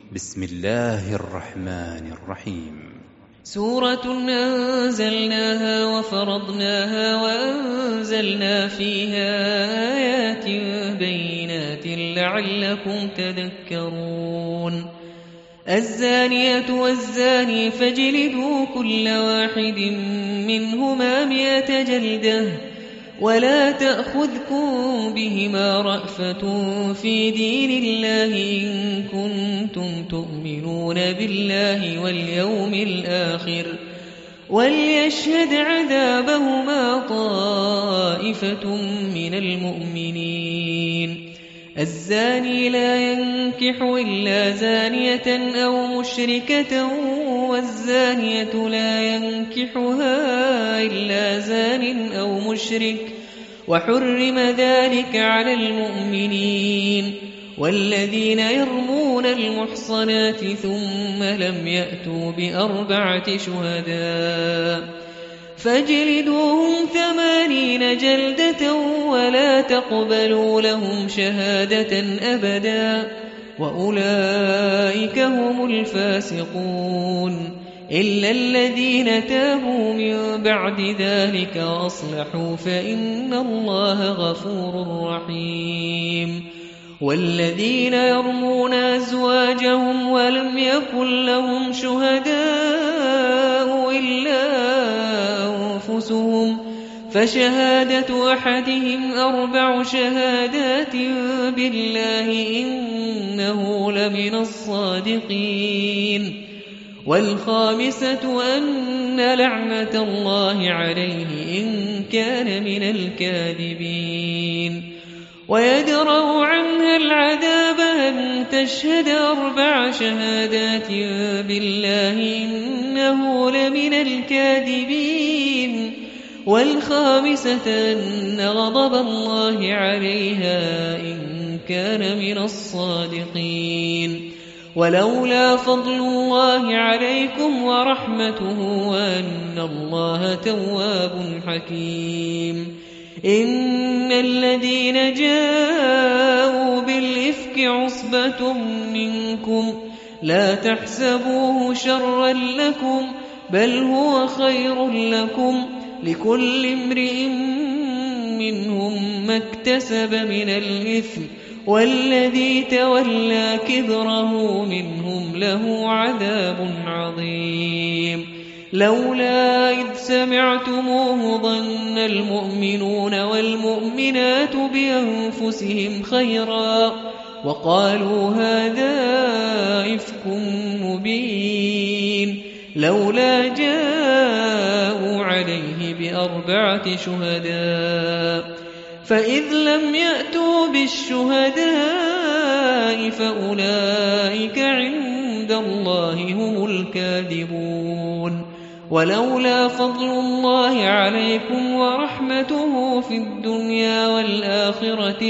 بسم الله الرحمن الرحيم. سورة أنزلناها وفرضناها وأنزلنا فيها آيات بينات لعلكم تذكرون. الزانية والزاني فاجلدوا كل واحد منهما 100 جلدة ولا تأخذكم بهما رأفة في دين الله إن كنتم تؤمنون بالله واليوم الآخر وليشهد عذابهما طائفة من المؤمنين. الزاني لا ينكح إلا زانية أو مشركة والزانية لا ينكحها إلا زان أو مشرك وحرم ذلك على المؤمنين. والذين يرمون المحصنات ثم لم يأتوا ب4 شهداء فاجلدوهم 80 جلدة ولا تقبلوا لهم شهادة أبدا وأولئك هم الفاسقون إلا الذين تابوا من بعد ذلك وأصلحوا فإن الله غفور رحيم. والذين يرمون أزواجهم ولم يكن لهم شهداء إلا أنفسهم فشهادة أحدهم 4 شهادات بالله إنه لمن الصادقين. والخامسة أن لعنة الله عليه إن كان من الكاذبين. ويدرأ عنها العذاب أن تشهد 4 شهادات بالله إنه لمن الكاذبين. والخامسة أن غضب الله عليها إن كان من الصادقين. ولولا فضل الله عليكم ورحمته وأن الله تواب حكيم. إن الذين جاءوا بالإفك عصبة منكم لا تحسبوه شرا لكم بل هو خير لكم لكل امرئ منهم ما اكتسب من الإثم والذي تولى كبره منهم له عذاب عظيم. لولا إذ سمعتموه ظن المؤمنون والمؤمنات بأنفسهم خيرا وقالوا هذا إفك مبين. لولا جاءوا عليه ب4 شهداء فإذ لم يأتوا بالشهداء فأولئك عند الله هم الكاذبون. ولولا فضل الله عليكم ورحمته في الدنيا والآخرة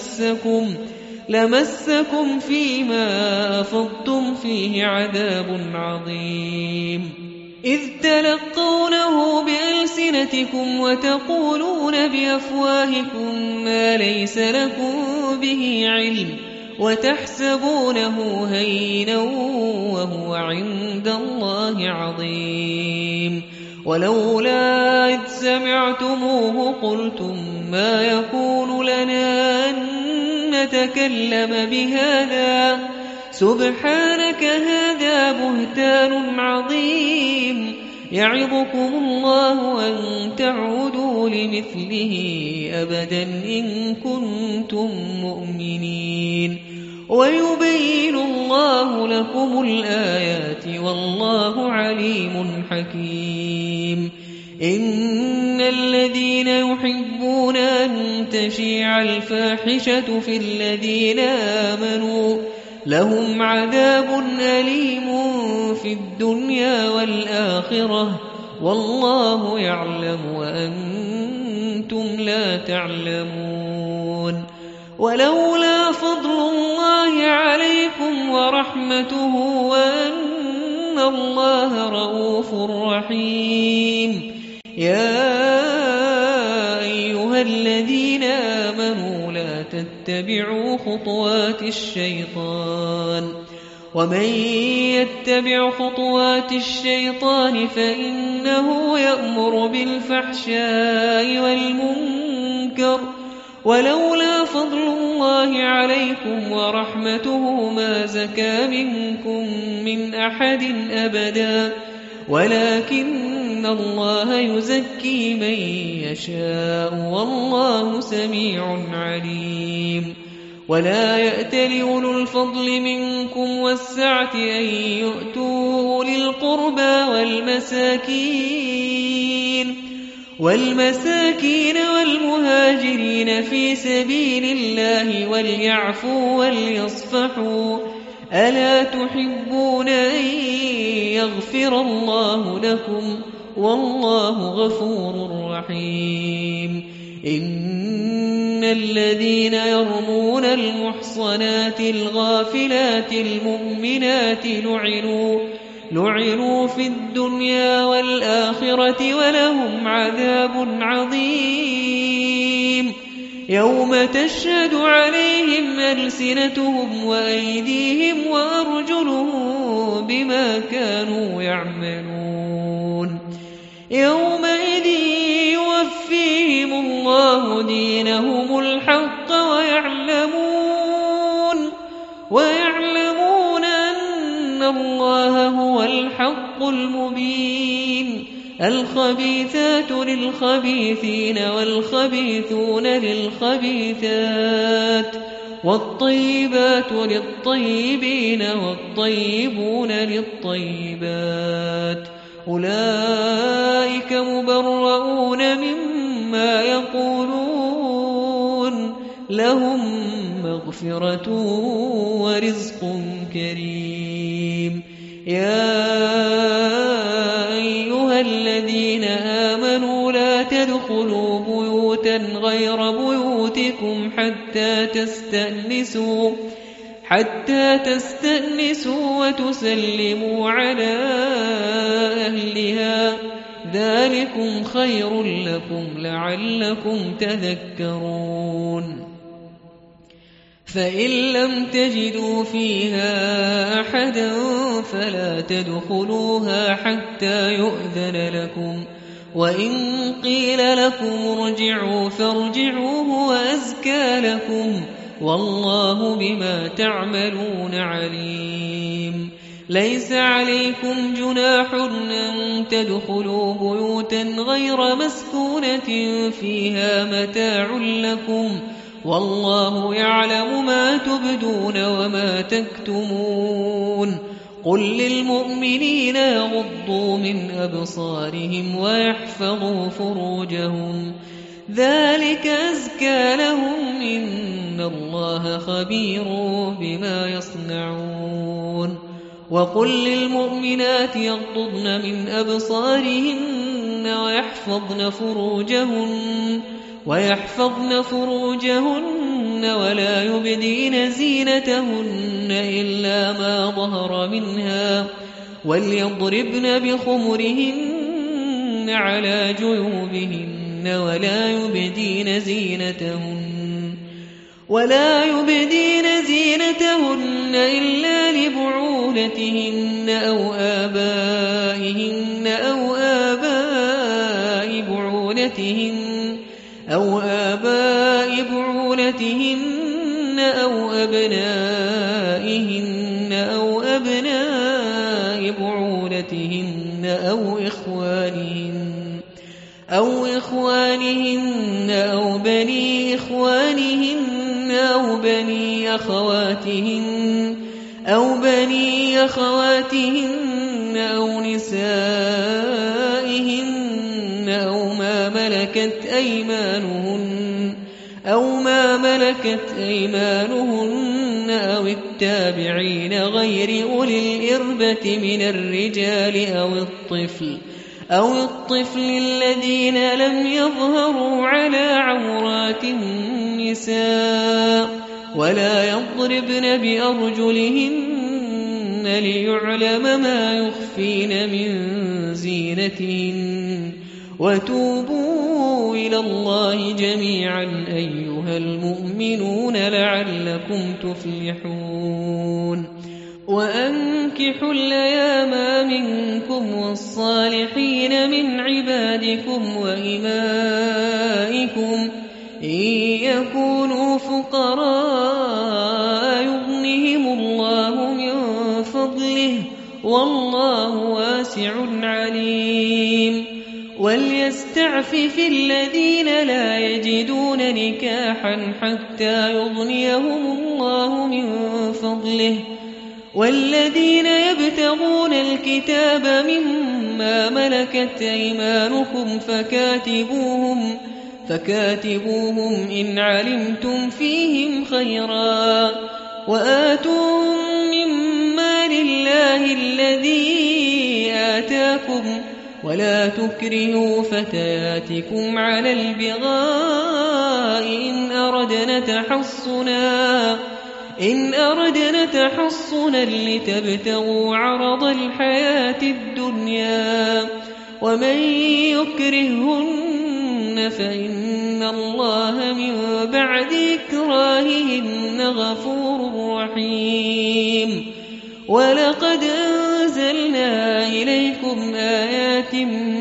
لمسكم فيما أفضتم فيه عذاب عظيم. إذ تلقونه بألسنتكم وتقولون بأفواهكم ما ليس لكم به علم وتحسبونه هينا وهو عند الله عظيم. ولولا إذ سمعتموه قلتم ما يكون لنا أن نتكلم بهذا سبحانك هذا بهتان عظيم. يعظكم الله أن تعودوا لمثله أبدا إن كنتم مؤمنين. ويبين الله لكم الآيات والله عليم حكيم. إن الذين يحبون أن تشيع الفاحشة في الذين آمنوا لهم عذاب أليم في الدنيا والآخرة والله يعلم وأنتم لا تعلمون. ولولا فضل الله عليكم ورحمته وأن الله رؤوف رحيم. يا أيها الذين آمنوا لا تتبعوا خطوات الشيطان ومن يتبع خطوات الشيطان فإنه يأمر بالفحشاء والمنكر ولولا فضل الله عليكم ورحمته ما زكى منكم من أحد أبدا ولكن الله يزكي من يشاء والله سميع عليم ولا يأتل أولو الفضل منكم والسعة أن يؤتوا أولي القربى والمساكين والمهاجرين في سبيل الله وليعفوا وليصفحوا ألا تحبون أن يغفر الله لكم والله غفور رحيم إن الذين يرمون المحصنات الغافلات المؤمنات لعنوا في الدنيا والآخرة ولهم عذاب عظيم يوم تشهد عليهم ألسنتهم وأيديهم وأرجلهم بما كانوا يعملون يومئذ يوفيهم الله دينهم الحق ويعلمون أن الله هو الحق المبين الخبيثات للخبيثين والخبيثون للخبيثات والطيبات للطيبين والطيبون للطيبات أولئك مبرؤون مما يقولون لهم مغفرة ورزق كريم يا أيها الذين آمنوا لا تدخلوا بيوتا غير بيوتكم حتى تستأنسوا وتسلموا على أهلها ذلكم خير لكم لعلكم تذكرون فإن لم تجدوا فيها أحدا فلا تدخلوها حتى يؤذن لكم وإن قيل لكم ارجعوا فارجعوا هو أزكى لكم والله بما تعملون عليم ليس عليكم جناح أن تدخلوا بيوتا غير مسكونة فيها متاع لكم والله يعلم ما تبدون وما تكتمون قل للمؤمنين يغضوا من أبصارهم ويحفظوا فروجهم ذلك أزكى لهم إن الله خبير بما يصنعون وقل للمؤمنات يغضضن من أبصارهن ويحفظن فروجهن ولا يبدين زينتهن إلا ما ظهر منها وليضربن بخمرهن على جيوبهن ولا يبدين زينتهن إلا لبعولتهن أو آبائهن أو آباء بعولتهن أو أبنائهن أو أبناء بعولتهن أو إخوانهن أو بني إخوانهن أو بني أخواتهن أو نسائهن أو ما ملكت أيمانهن أو التابعين غير أولي الإربة من الرجال أو الطفل الذين لم يظهروا على عورات النساء ولا يضربن بأرجلهن ليعلم ما يخفين من زينتهن وتوبوا إلى الله جميعا أيها المؤمنون لعلكم تفلحون وأنكحوا الأيام منكم والصالحين من عبادكم وإمائكم إن يكونوا فقراء يغنهم الله من فضله والله واسع عليم وليستعفف الذين لا يجدون نكاحا حتى يغنيهم الله من فضله والذين يبتغون الكتاب مما ملكت أيمانكم فكاتبوهم إن علمتم فيهم خيرا وآتوهم مما لله الذي آتاكم ولا تكرهوا فتياتكم على البغاء إن أردنا تحصنا لتبتغوا عرض الحياة الدنيا ومن يكرهن فإن الله من بعد إكراههن غفور رحيم ولقد أنزلنا إليكم آيات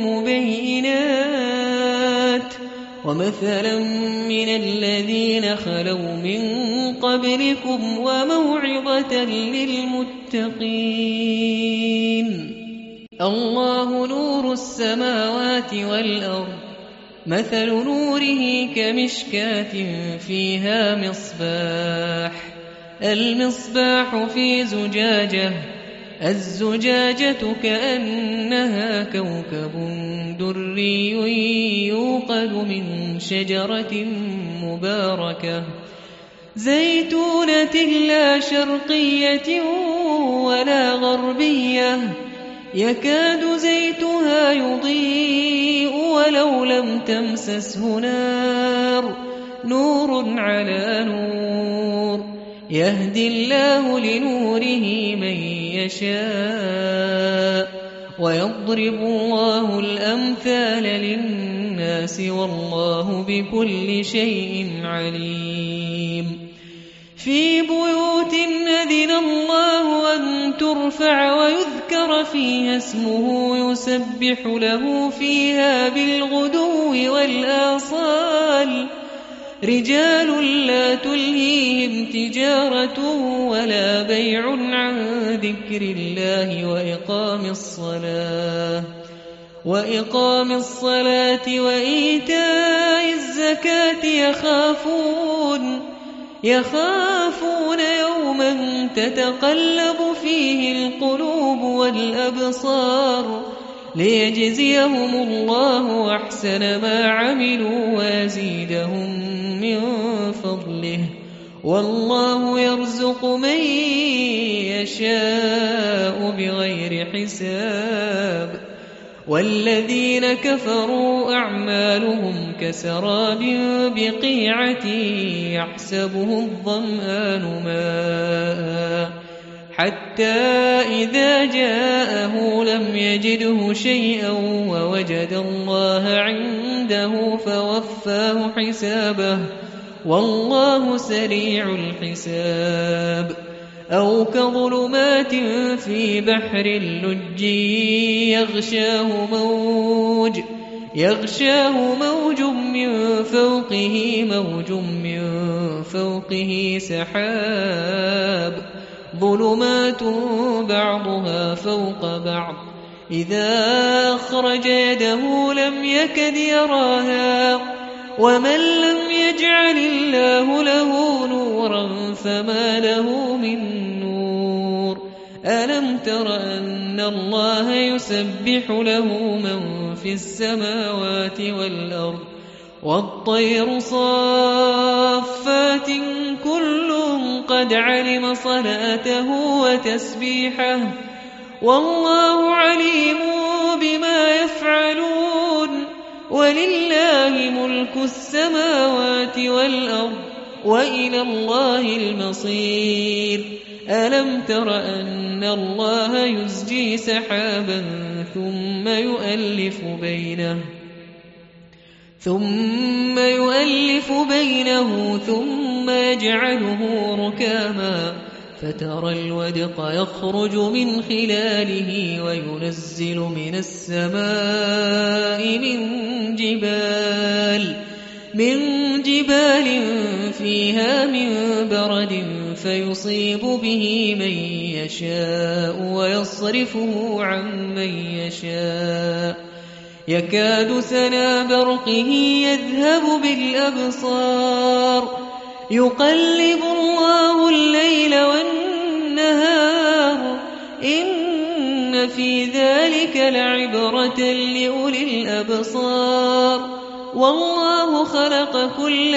مبينات ومثلا من الذين خلوا من قبلكم وموعظة للمتقين الله نور السماوات والأرض مثل نوره كمشكاة فيها مصباح المصباح في زجاجة الزجاجة كأنها كوكب دري يوقد من شجرة مباركة زيتونة لا شرقية ولا غربية يكاد زيتها يضيء ولو لم تمسسه نور على نور يهدي الله لنوره من يشاء ويضرب الله الأمثال للناس والله بكل شيء عليم في بيوت أذن الله أن ترفع ويذكر فيها اسمه يسبح له فيها بالغدو والآصال رجال لا تلهيهم تجارة ولا بيع عن ذكر الله وإقام الصلاة وإيتاء الزكاة يخافون يوما تتقلب فيه القلوب والأبصار ليجزيهم الله أحسن ما عملوا ويزيدهم من فضله والله يرزق من يشاء بغير حساب والذين كفروا أعمالهم كسراب بقيعة يحسبه الظمآن ماء حتى إذا جاءه لم يجده شيئا ووجد الله عنده فوفاه حسابه والله سريع الحساب أو كظلمات في بحر اللج يغشاه موج من فوقه سحاب ظلمات بعضها فوق بعض إذا أخرج يده لم يكد يراها ومن لم يجعل الله له نورا فما له من نور ألم تر أن الله يسبح له من في السماوات والأرض والطير صافات كل قد علم صلاته وتسبيحه والله عليم بما يفعلون ولله ملك السماوات والأرض وإلى الله المصير ألم تر أن الله يزجي سحابا ثم يؤلف بينه ثم يجعله ركاما فترى الودق يخرج من خلاله وينزل من السماء من جبال فيها من برد فيصيب به من يشاء ويصرفه عن من يشاء يكاد سنا برقه يذهب بالأبصار يقلب الله الليل والنهار إن في ذلك لعبرة لأولي الأبصار والله خلق كل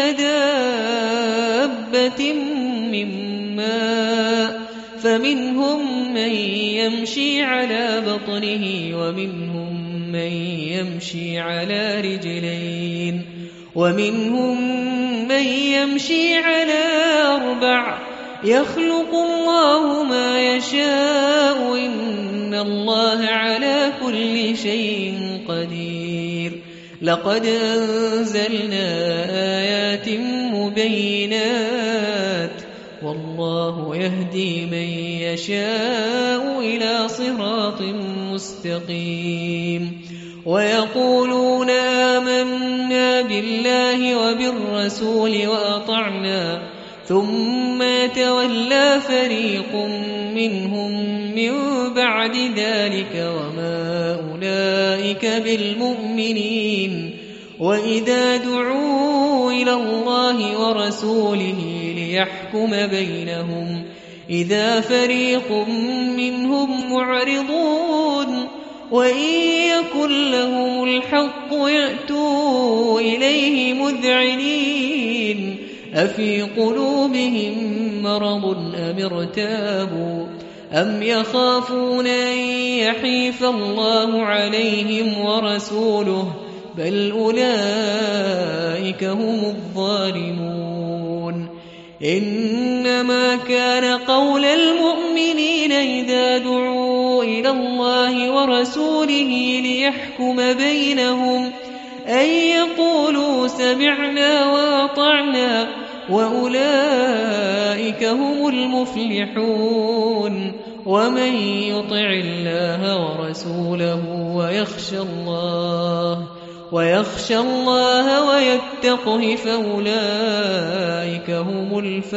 دابة من ماء فمنهم من يمشي على بطنه ومنهم من يمشي على رجلين ومنهم من يمشي على 4 يخلق الله ما يشاء إن الله على كل شيء قدير لقد أنزلنا آيات مبينات والله يهدي من يشاء إلى صراط مستقيم ويقولون آمنا بالله وبالرسول وأطعنا ثم يتولى فريق منهم من بعد ذلك وما أولئك بالمؤمنين وإذا دعوا إلى الله ورسوله ليحكم بينهم إذا فريق منهم معرضون وإن يكن لهم الحق يأتوا إليه مذعنين أفي قلوبهم مرض أم ارتابوا أم يخافون أن يحيف الله عليهم ورسوله بل أولئك هم الظالمون إنما كان قول المؤمنين إذا دعوا إلى الله ورسوله ليحكم بينهم أن يقولوا سمعنا وأطعنا وأولئك هم المفلحون ومن يطع الله ورسوله ويخشى الله ويتقه فأولئك هم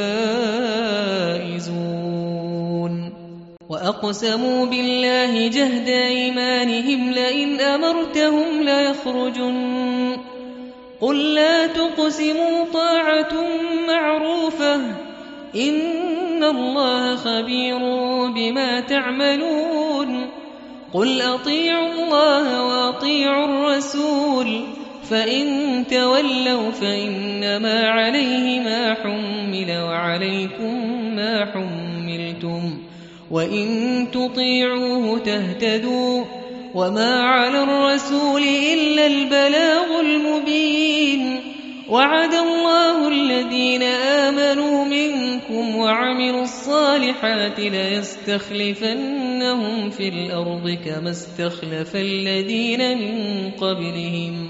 الفائزون وأقسموا بالله جهد أيمانهم لئن أمرتهم ليخرجن قل لا تقسموا طاعة معروفة إن الله خبير بما تعملون قل أطيعوا الله وأطيعوا الرسول فإن تولوا فإنما عليه ما حمل وعليكم ما حملتم وإن تطيعوه تهتدوا وما على الرسول إلا البلاغ المبين وعد الله الذين آمنوا منكم وعملوا الصالحات ليستخلفنهم في الأرض كما استخلف الذين من قبلهم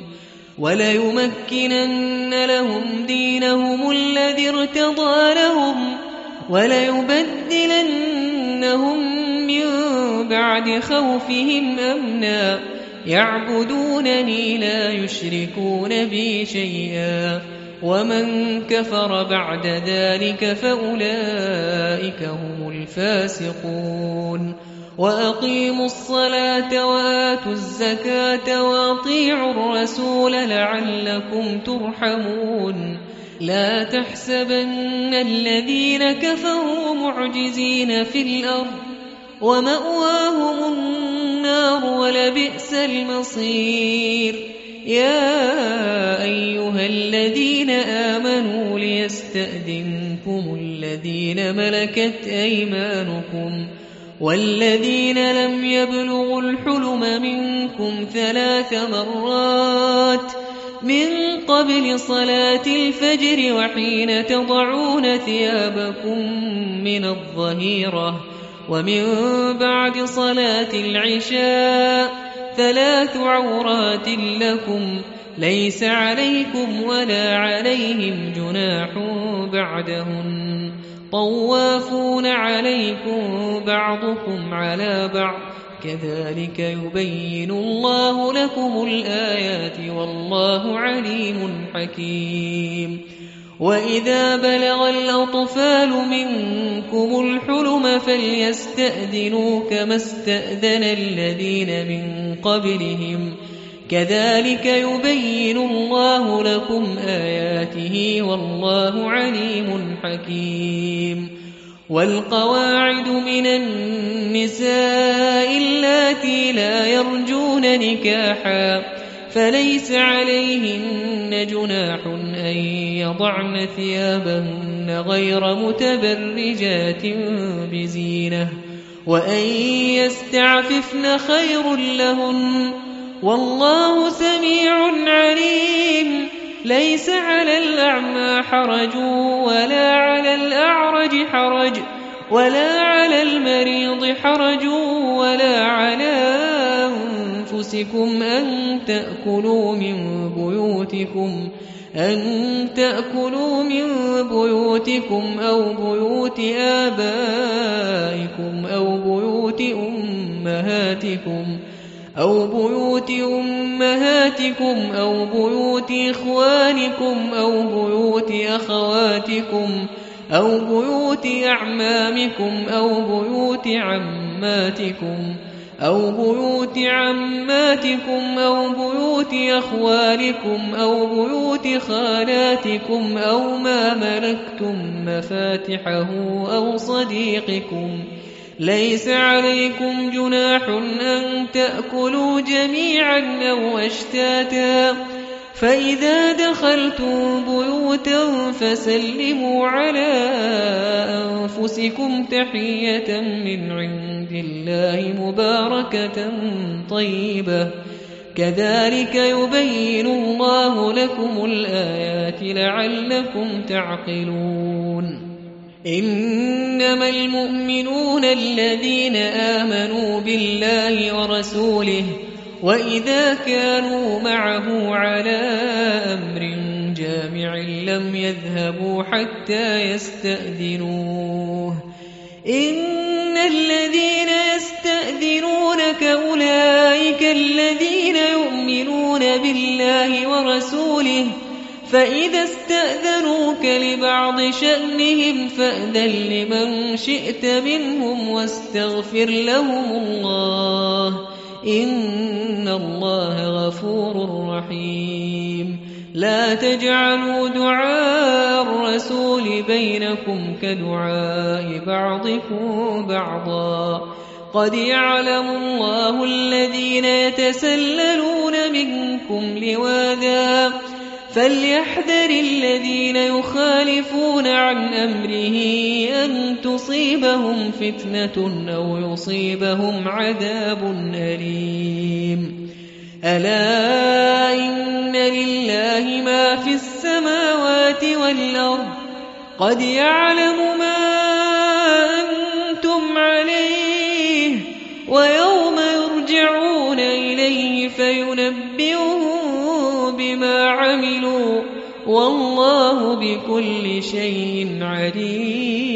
وليمكنن لهم دينهم الذي ارتضى لهم وليبدلنهم من بعد خوفهم أمنا يعبدونني لا يشركون بي شيئا ومن كفر بعد ذلك فأولئك هم الفاسقون وأقيموا الصلاة وآتوا الزكاة وأطيعوا الرسول لعلكم ترحمون لا تحسبن الذين كفروا معجزين في الأرض ومأواهم النار ولبئس المصير يا أيها الذين آمنوا ليستأذنكم الذين ملكت أيمانكم والذين لم يبلغوا الحلم منكم 3 مرات من قبل صلاة الفجر وحين تضعون ثيابكم من الظهيرة ومن بعد صلاة العشاء 3 عورات لكم ليس عليكم ولا عليهم جناح بعدهن طوافون عليكم بعضكم على بعض كذلك يبين الله لكم الآيات والله عليم حكيم وإذا بلغ الأطفال منكم الحلم فليستأذنوا كما استأذن الذين من قبلهم كذلك يبين الله لكم آياته والله عليم حكيم والقواعد من النساء اللاتي لا يرجون نكاحا فليس عليهن جناح أن يضعن ثيابهن غير متبرجات بزينة وأن يستعففن خير لهن والله سميع عليم ليس على الأعمى حرج ولا على الأعرج حرج ولا على المريض حرج ولا على أنفسكم أن تأكلوا من بيوتكم أو بيوت آبائكم أو بيوت أمهاتكم أو بيوت إخوانكم أو بيوت أخواتكم أو بيوت أعمامكم أو بيوت عماتكم أو بيوت بيوت أخوالكم أو بيوت خالاتكم أو ما ملكتم مفاتحه أو صديقكم ليس عليكم جناح أن تأكلوا جميعا أو أشتاتا فإذا دخلتم بيوتا فسلموا على أنفسكم تحية من عند الله مباركة طيبة كذلك يبين الله لكم الآيات لعلكم تعقلون إنما المؤمنون الذين آمنوا بالله ورسوله وإذا كانوا معه على أمر جامع لم يذهبوا حتى يستأذنوه إن الذين يستأذنونك أولئك الذين يؤمنون بالله ورسوله فإذا استأذنوك لبعض شأنهم فأذن لمن شئت منهم واستغفر لهم الله إن الله غفور رحيم لا تجعلوا دعاء الرسول بينكم كدعاء بعضكم بعضا قد يعلم الله الذين يتسللون منكم لواذا فليحذر الذين يخالفون عن أمره أن تصيبهم فتنة أو يصيبهم عذاب أليم ألا إن لله ما في السماوات والأرض قد يعلم ما أنتم عليه ويوم يرجعون إليه فينبئهم بما عملوا والله بكل شيء عليم